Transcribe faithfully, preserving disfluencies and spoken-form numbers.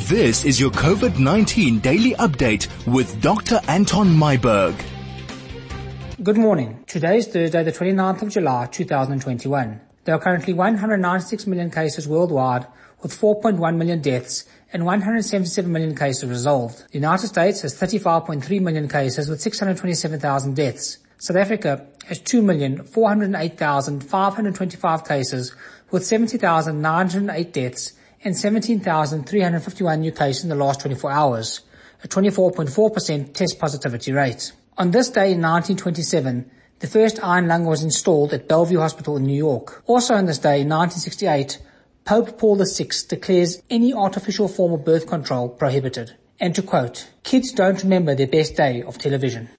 This is your COVID nineteen daily update with Doctor Anton Myburgh. Good morning. Today is Thursday, the twenty-ninth of July, two thousand twenty-one. There are currently one hundred ninety-six million cases worldwide, with four point one million deaths and one hundred seventy-seven million cases resolved. The United States has thirty-five point three million cases with six hundred twenty-seven thousand deaths. South Africa has two million four hundred eight thousand five hundred twenty-five cases with seventy thousand nine hundred eight deaths and seventeen thousand three hundred fifty-one new cases in the last twenty-four hours, a twenty-four point four percent test positivity rate. On this day in nineteen twenty-seven, the first iron lung was installed at Bellevue Hospital in New York. Also on this day in nineteen sixty-eight, Pope Paul the Sixth declares any artificial form of birth control prohibited. And to quote, "Kids don't remember their best day of television."